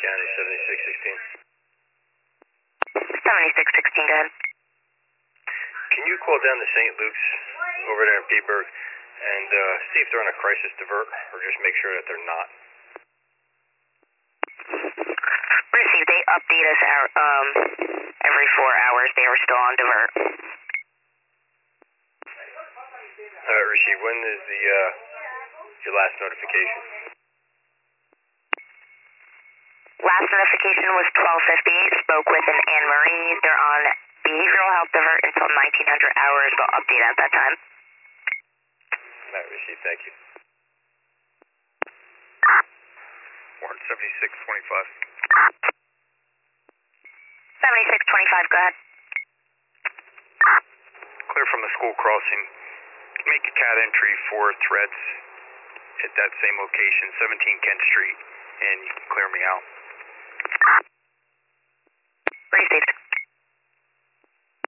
County, 7616. 7616, go ahead. Can you call down to St. Luke's over there in Petersburg and see if they're on a crisis divert, or just make sure that they're not? Received. They update us every 4 hours. They are still on divert. Received. When is your last notification? Last notification was 12:58. Spoke with an Anne Marie. They're on behavioral health divert until 1900 hours. They'll update at that time. Received. Thank you. Warrant 7625. 7625, go ahead. Clear from the school crossing. Make a cat entry for threats at that same location, 17 Kent Street, and you can clear me out.